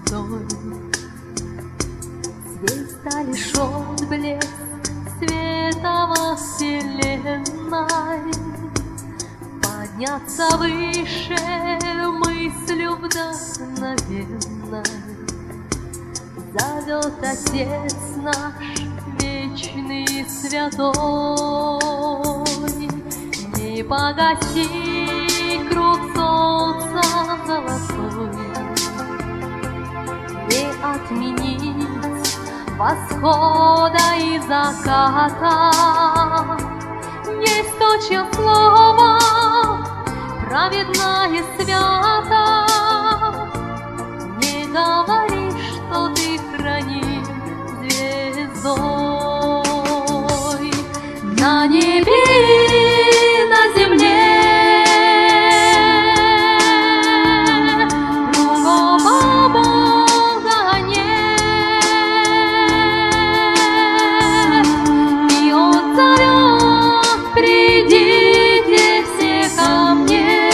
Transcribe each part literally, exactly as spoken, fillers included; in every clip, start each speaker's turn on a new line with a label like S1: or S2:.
S1: звездой. Звезда лишь отблеск света во вселенной. Подняться выше мыслью вдохновенной зовет Отец наш вечный и святой. Не погаси круг солнца золотой, не отменить восхода и заката. Есть то, чье слово праведно и свято. Не говори, что ты храним звездой. На небе и на земле другого Бога нет, и Он зовет: придите все ко мне.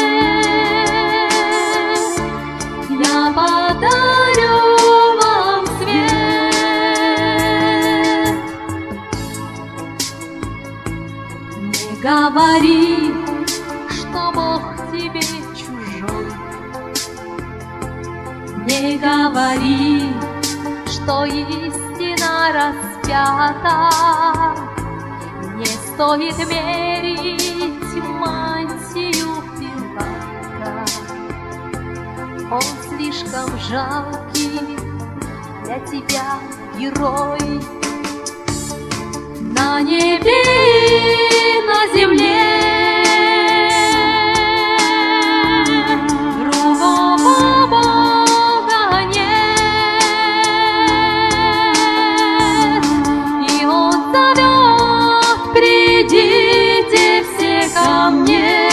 S1: Я подарю вам свет. Не говори, что Бог тебе чужой. Не говори, что истина распята. Не стоит мерить мантию Пилата. Он слишком жалкий для тебя герой. На небе и на земле другого Бога нет, и Он зовет: придите все ко мне.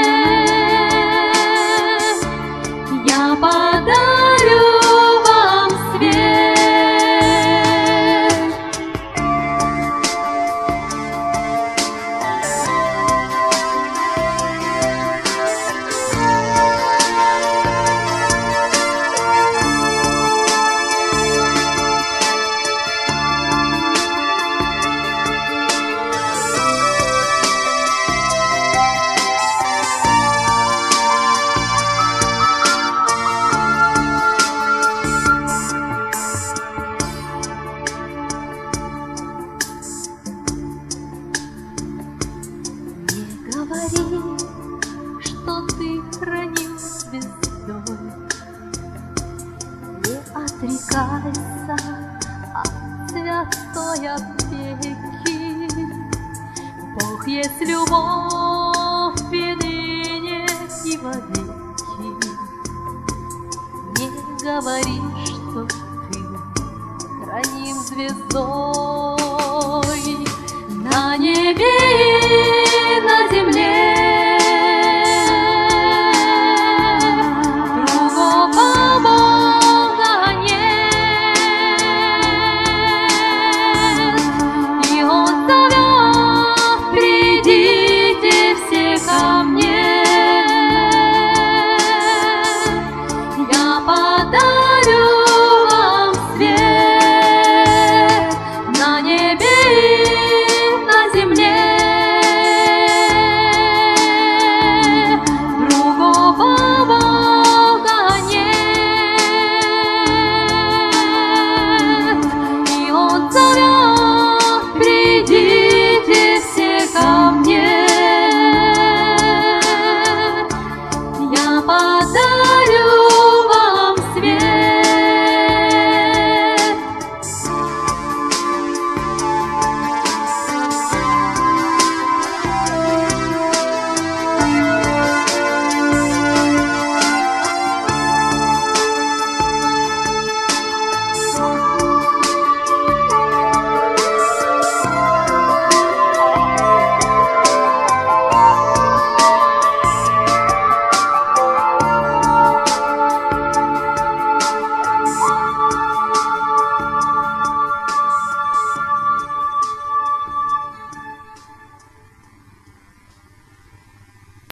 S1: Я подарю вам свет. Говори, что ты хранил звездой. Не отрекайся от святой опеки. Бог есть любовь и ныне, и вовеки. Не говори, что ты храним звездой. На небе